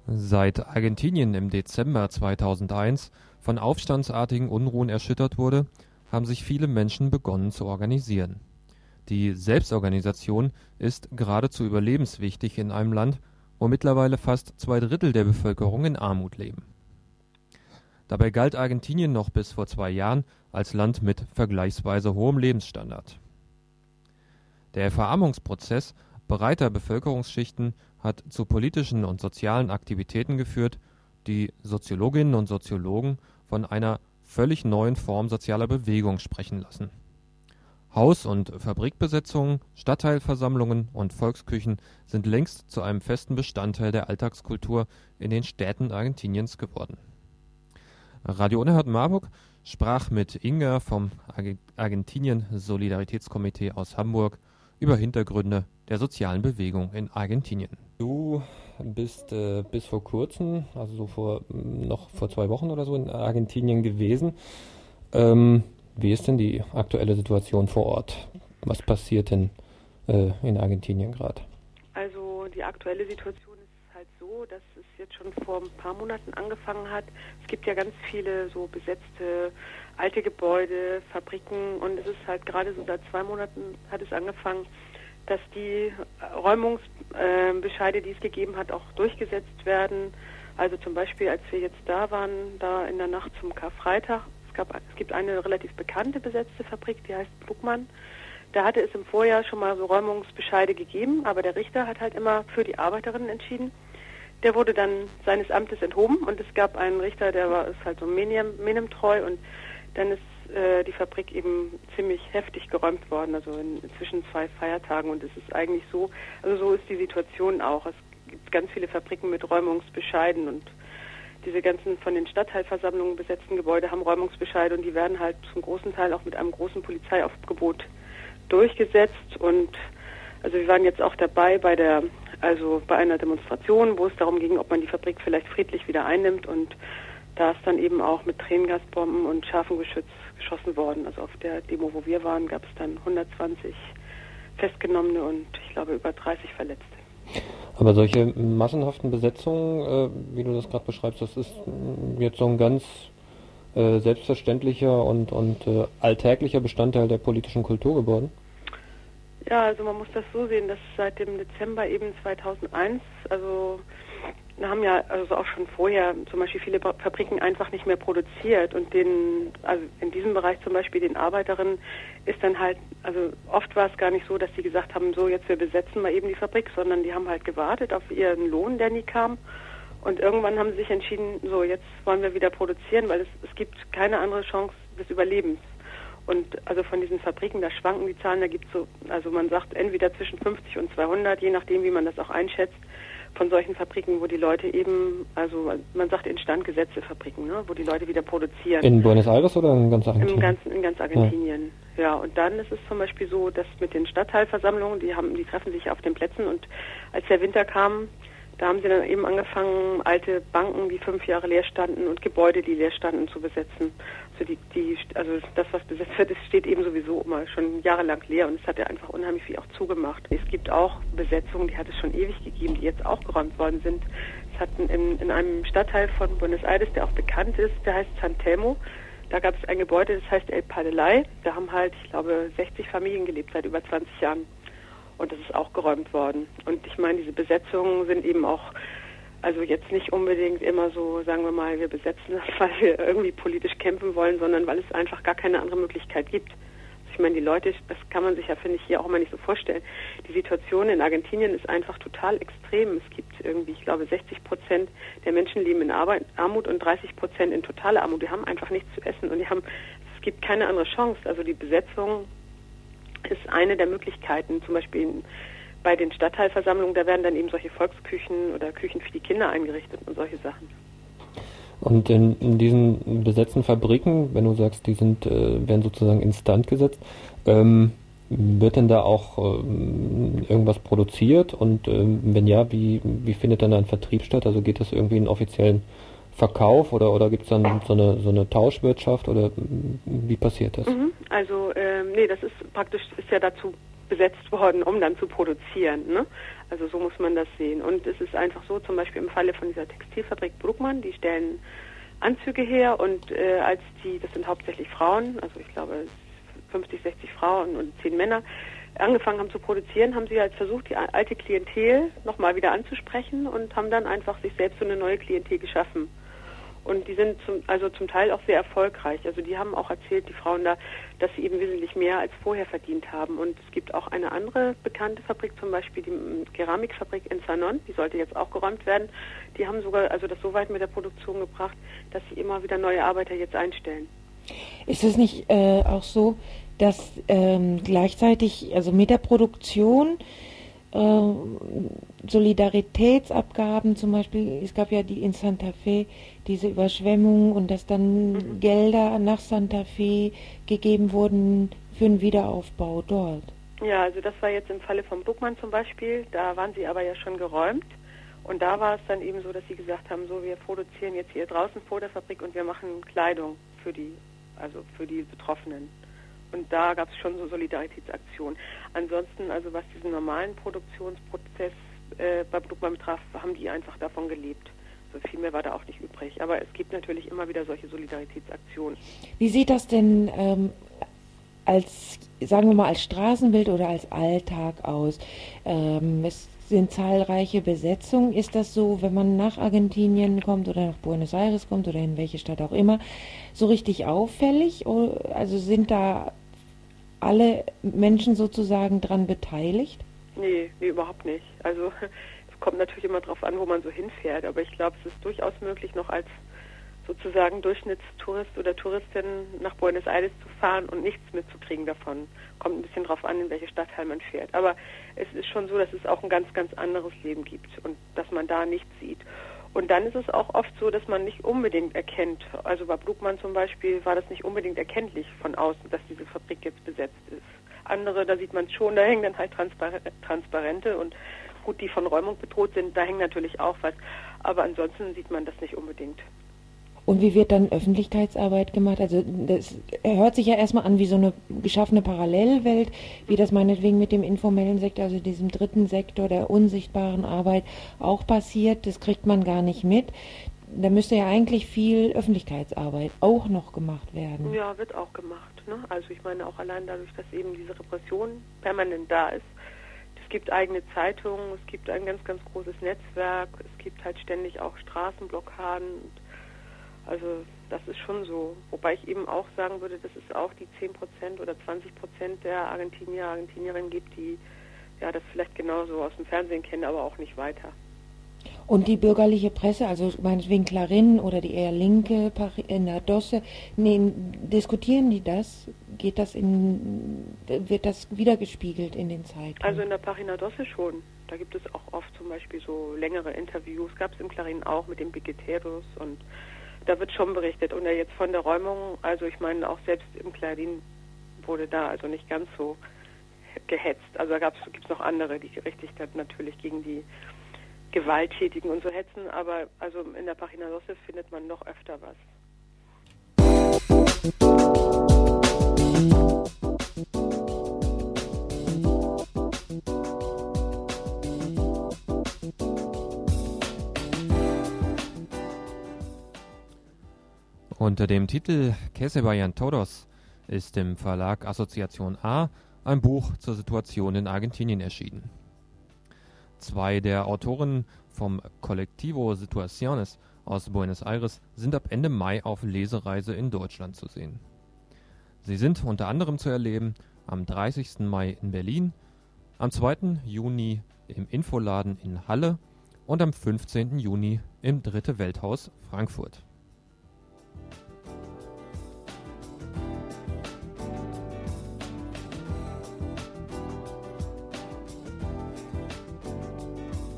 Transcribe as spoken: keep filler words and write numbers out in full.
Seit Argentinien im Dezember zweitausendeins von aufstandsartigen Unruhen erschüttert wurde, haben sich viele Menschen begonnen zu organisieren. Die Selbstorganisation ist geradezu überlebenswichtig in einem Land, wo mittlerweile fast zwei Drittel der Bevölkerung in Armut leben. Dabei galt Argentinien noch bis vor zwei Jahren als Land mit vergleichsweise hohem Lebensstandard. Der Verarmungsprozess breiter Bevölkerungsschichten hat zu politischen und sozialen Aktivitäten geführt, die Soziologinnen und Soziologen von einer völlig neuen Form sozialer Bewegung sprechen lassen. Haus- und Fabrikbesetzungen, Stadtteilversammlungen und Volksküchen sind längst zu einem festen Bestandteil der Alltagskultur in den Städten Argentiniens geworden. Radio Unerhört Marburg sprach mit Inga vom Argentinien Solidaritätskomitee aus Hamburg über Hintergründe der sozialen Bewegung in Argentinien. Du bist äh, bis vor kurzem, also so vor noch vor zwei Wochen oder so in Argentinien gewesen. Ähm, wie ist denn die aktuelle Situation vor Ort? Was passiert denn äh, in Argentinien gerade? Also die aktuelle Situation ist halt so, dass es jetzt schon vor ein paar Monaten angefangen hat. Es gibt ja ganz viele so besetzte alte Gebäude, Fabriken und es ist halt gerade so seit zwei Monaten hat es angefangen, dass die Räumungsbescheide, die es gegeben hat, auch durchgesetzt werden. Also zum Beispiel, als wir jetzt da waren, da in der Nacht zum Karfreitag, es, gab, es gibt eine relativ bekannte besetzte Fabrik, die heißt Bruckmann. Da hatte es im Vorjahr schon mal so Räumungsbescheide gegeben, aber der Richter hat halt immer für die Arbeiterinnen entschieden. Der wurde dann seines Amtes enthoben und es gab einen Richter, der war ist halt so Menem treu und dann ist äh, die Fabrik eben ziemlich heftig geräumt worden, also in, zwischen zwei Feiertagen und es ist eigentlich so, also so ist die Situation auch. Es gibt ganz viele Fabriken mit Räumungsbescheiden und diese ganzen von den Stadtteilversammlungen besetzten Gebäude haben Räumungsbescheide und die werden halt zum großen Teil auch mit einem großen Polizeiaufgebot durchgesetzt und also wir waren jetzt auch dabei bei der, also bei einer Demonstration, wo es darum ging, ob man die Fabrik vielleicht friedlich wieder einnimmt und da ist dann eben auch mit Tränengasbomben und scharfem Geschütz geschossen worden. Also auf der Demo, wo wir waren, gab es dann hundertzwanzig Festgenommene und ich glaube über dreißig Verletzte. Aber solche massenhaften Besetzungen, äh, wie du das gerade beschreibst, das ist jetzt so ein ganz äh, selbstverständlicher und, und äh, alltäglicher Bestandteil der politischen Kultur geworden? Ja, also man muss das so sehen, dass seit dem Dezember eben zweitausendeins, also da haben ja also auch schon vorher zum Beispiel viele Fabriken einfach nicht mehr produziert und den, also in diesem Bereich zum Beispiel den Arbeiterinnen ist dann halt, also oft war es gar nicht so, dass die gesagt haben, so jetzt wir besetzen mal eben die Fabrik, sondern die haben halt gewartet auf ihren Lohn, der nie kam und irgendwann haben sie sich entschieden, so jetzt wollen wir wieder produzieren, weil es, es gibt keine andere Chance des Überlebens. Und also von diesen Fabriken, da schwanken die Zahlen, da gibt es so, also man sagt entweder zwischen fünfzig und zweihundert, je nachdem wie man das auch einschätzt, von solchen Fabriken, wo die Leute eben, also man sagt instand gesetzte Fabriken, ne, wo die Leute wieder produzieren. In Buenos Aires oder in ganz Argentinien? Im ganzen, in ganz Argentinien, ja. ja. Und dann ist es zum Beispiel so, dass mit den Stadtteilversammlungen, die haben, die treffen sich auf den Plätzen und als der Winter kam, da haben sie dann eben angefangen, alte Banken, die fünf Jahre leer standen und Gebäude, die leer standen, zu besetzen. Also, die, die, also das, was besetzt wird, das steht eben sowieso immer schon jahrelang leer und es hat ja einfach unheimlich viel auch zugemacht. Es gibt auch Besetzungen, die hat es schon ewig gegeben, die jetzt auch geräumt worden sind. Es hat in, in einem Stadtteil von Buenos Aires, der auch bekannt ist, der heißt San Telmo, da gab es ein Gebäude, das heißt El Padelay. Da haben halt, ich glaube, sechzig Familien gelebt seit über zwanzig Jahren. Und das ist auch geräumt worden. Und ich meine, diese Besetzungen sind eben auch, also jetzt nicht unbedingt immer so, sagen wir mal, wir besetzen das, weil wir irgendwie politisch kämpfen wollen, sondern weil es einfach gar keine andere Möglichkeit gibt. Also ich meine, die Leute, das kann man sich ja, finde ich, hier auch immer nicht so vorstellen. Die Situation in Argentinien ist einfach total extrem. Es gibt irgendwie, ich glaube, sechzig Prozent der Menschen leben in Arbeit, Armut und dreißig Prozent in totaler Armut. Die haben einfach nichts zu essen und die haben, es gibt keine andere Chance. Also die Besetzung ist eine der Möglichkeiten, zum Beispiel in, bei den Stadtteilversammlungen, da werden dann eben solche Volksküchen oder Küchen für die Kinder eingerichtet und solche Sachen. Und in, in diesen besetzten Fabriken, wenn du sagst, die sind, äh, werden sozusagen instand gesetzt, ähm, wird denn da auch ähm, irgendwas produziert und ähm, wenn ja, wie, wie findet dann ein Vertrieb statt? Also geht das irgendwie in einen offiziellen Verkauf oder, oder gibt es dann so eine, so eine Tauschwirtschaft oder wie passiert das? Mhm, also ähm, nee, das ist praktisch, ist ja dazu besetzt worden, um dann zu produzieren. Ne? Also so muss man das sehen. Und es ist einfach so, zum Beispiel im Falle von dieser Textilfabrik Bruckmann, die stellen Anzüge her und äh, als die, das sind hauptsächlich Frauen, also ich glaube fünfzig, sechzig Frauen und zehn Männer, angefangen haben zu produzieren, haben sie halt versucht, die alte Klientel nochmal wieder anzusprechen und haben dann einfach sich selbst so eine neue Klientel geschaffen. Und die sind zum, also zum Teil auch sehr erfolgreich. Also die haben auch erzählt, die Frauen da, dass sie eben wesentlich mehr als vorher verdient haben. Und es gibt auch eine andere bekannte Fabrik, zum Beispiel die Keramikfabrik in Sanon, die sollte jetzt auch geräumt werden. Die haben sogar also das so weit mit der Produktion gebracht, dass sie immer wieder neue Arbeiter jetzt einstellen. Ist es nicht äh, auch so, dass ähm, gleichzeitig, also mit der Produktion, äh, Solidaritätsabgaben zum Beispiel, es gab ja die in Santa Fe, diese Überschwemmung und dass dann mhm. Gelder nach Santa Fe gegeben wurden für den Wiederaufbau dort? Ja, also das war jetzt im Falle von Bruckmann zum Beispiel, da waren sie aber ja schon geräumt und da war es dann eben so, dass sie gesagt haben, so wir produzieren jetzt hier draußen vor der Fabrik und wir machen Kleidung für die, also für die Betroffenen. Und da gab es schon so Solidaritätsaktionen. Ansonsten, also was diesen normalen Produktionsprozess äh, bei Bruckmann betraf, haben die einfach davon gelebt. So viel mehr war da auch nicht übrig. Aber es gibt natürlich immer wieder solche Solidaritätsaktionen. Wie sieht das denn ähm, als, sagen wir mal, als Straßenbild oder als Alltag aus? Ähm, es sind zahlreiche Besetzungen. Ist das so, wenn man nach Argentinien kommt oder nach Buenos Aires kommt oder in welche Stadt auch immer, so richtig auffällig? Also sind da alle Menschen sozusagen dran beteiligt? Nee, nee, überhaupt nicht. Also es kommt natürlich immer darauf an, wo man so hinfährt, aber ich glaube, es ist durchaus möglich, noch als sozusagen Durchschnittstourist oder Touristin nach Buenos Aires zu fahren und nichts mitzukriegen davon. Kommt ein bisschen drauf an, in welche Stadtteil man fährt. Aber es ist schon so, dass es auch ein ganz, ganz anderes Leben gibt und dass man da nichts sieht. Und dann ist es auch oft so, dass man nicht unbedingt erkennt, also bei Bruckmann zum Beispiel war das nicht unbedingt erkenntlich von außen, dass diese Fabrik jetzt besetzt ist. Andere, da sieht man es schon, da hängen dann halt Transpar- Transparente und gut, die von Räumung bedroht sind, da hängt natürlich auch was. Aber ansonsten sieht man das nicht unbedingt. Und wie wird dann Öffentlichkeitsarbeit gemacht? Also das hört sich ja erstmal an wie so eine geschaffene Parallelwelt, wie das meinetwegen mit dem informellen Sektor, also diesem dritten Sektor der unsichtbaren Arbeit auch passiert. Das kriegt man gar nicht mit. Da müsste ja eigentlich viel Öffentlichkeitsarbeit auch noch gemacht werden. Ja, wird auch gemacht. Ne? Also ich meine auch allein dadurch, dass eben diese Repression permanent da ist. Es gibt eigene Zeitungen, es gibt ein ganz, ganz großes Netzwerk, es gibt halt ständig auch Straßenblockaden. Also das ist schon so. Wobei ich eben auch sagen würde, dass es auch die zehn Prozent oder zwanzig Prozent der Argentinier, Argentinierinnen gibt, die ja das vielleicht genauso aus dem Fernsehen kennen, aber auch nicht weiter. Und die bürgerliche Presse, also meinetwegen Clarín oder die eher linke Página doce, nee, diskutieren die das? Geht das in, wird das wiedergespiegelt in den Zeitungen? Also in der Página doce schon. Da gibt es auch oft zum Beispiel so längere Interviews. Gab es im Clarín auch mit den Piqueteros und da wird schon berichtet. Und ja jetzt von der Räumung, also ich meine auch selbst im Clarín wurde da also nicht ganz so gehetzt. Also da gibt es noch andere, die richtig dann natürlich gegen die Gewalttätigen und so hetzen, aber also in der Página doce findet man noch öfter was. Unter dem Titel Que se vayan todos ist im Verlag Asociación A ein Buch zur Situation in Argentinien erschienen. Zwei der Autoren vom Colectivo Situaciones aus Buenos Aires sind ab Ende Mai auf Lesereise in Deutschland zu sehen. Sie sind unter anderem zu erleben am dreißigsten Mai in Berlin, am zweiten Juni im Infoladen in Halle und am fünfzehnten Juni im Dritte Welthaus Frankfurt.